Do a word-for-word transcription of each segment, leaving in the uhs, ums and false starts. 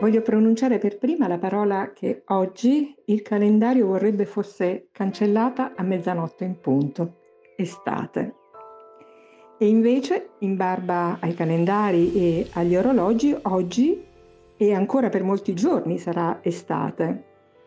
Voglio pronunciare per prima la parola che oggi il calendario vorrebbe fosse cancellata a mezzanotte in punto: estate. E invece, in barba ai calendari e agli orologi, oggi e ancora per molti giorni sarà estate.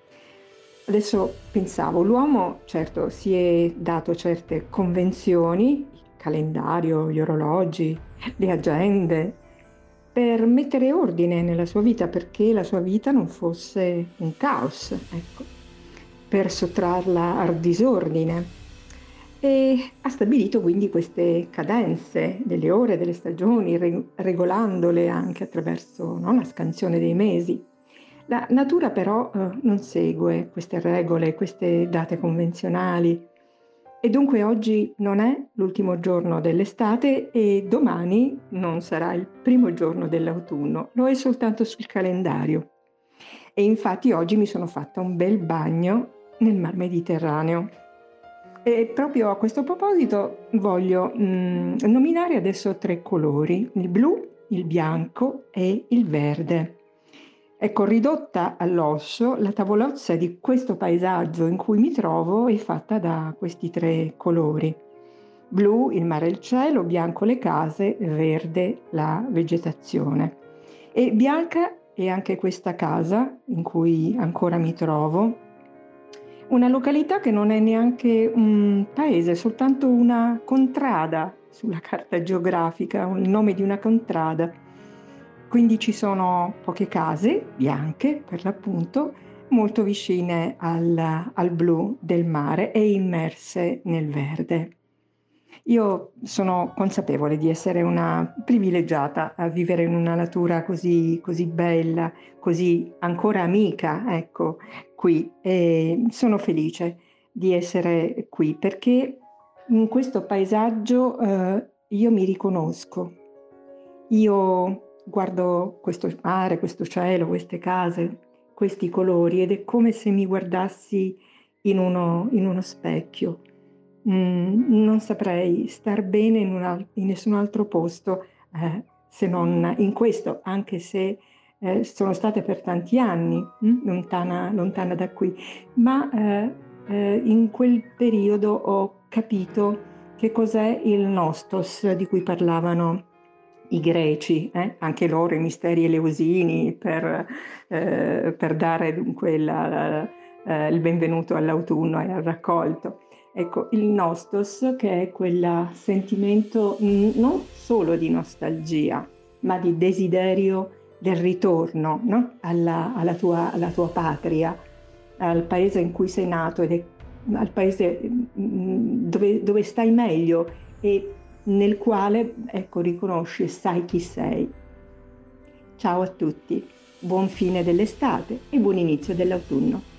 Adesso pensavo, l'uomo certo si è dato certe convenzioni, il calendario, gli orologi, le agende, per mettere ordine nella sua vita, perché la sua vita non fosse un caos, ecco, per sottrarla al disordine. E ha stabilito quindi queste cadenze delle ore, delle stagioni, re- regolandole anche attraverso, no, la scansione dei mesi. La natura però eh, non segue queste regole, queste date convenzionali, e dunque oggi non è l'ultimo giorno dell'estate e domani non sarà il primo giorno dell'autunno, lo è soltanto sul calendario. E infatti oggi mi sono fatta un bel bagno nel Mar Mediterraneo. E proprio a questo proposito voglio mm, nominare adesso tre colori: il blu, il bianco e il verde. Ecco, ridotta all'osso, la tavolozza di questo paesaggio in cui mi trovo è fatta da questi tre colori: blu il mare e il cielo, bianco le case, verde la vegetazione. E bianca è anche questa casa in cui ancora mi trovo, una località che non è neanche un paese, è soltanto una contrada sulla carta geografica, il nome di una contrada. Quindi ci sono poche case, bianche per l'appunto, molto vicine al, al blu del mare e immerse nel verde. Io sono consapevole di essere una privilegiata a vivere in una natura così, così bella, così ancora amica, ecco, qui. E sono felice di essere qui perché in questo paesaggio eh, io mi riconosco. Io guardo questo mare, questo cielo, queste case, questi colori, ed è come se mi guardassi in uno, in uno specchio. Mm, non saprei star bene in, un al- in nessun altro posto eh, se non in questo, anche se eh, sono state per tanti anni mm, lontana, lontana da qui, ma eh, eh, in quel periodo ho capito che cos'è il nostos di cui parlavano i greci, eh? Anche loro i misteri eleusini per, eh, per dare dunque la- la- eh, il benvenuto all'autunno e al raccolto. Ecco, il nostos, che è quel sentimento mh, non solo di nostalgia, ma di desiderio del ritorno, no? alla, alla tua, alla tua patria, al paese in cui sei nato ed è al paese mh, dove, dove stai meglio e nel quale, ecco, riconosci e sai chi sei. Ciao a tutti, buon fine dell'estate e buon inizio dell'autunno.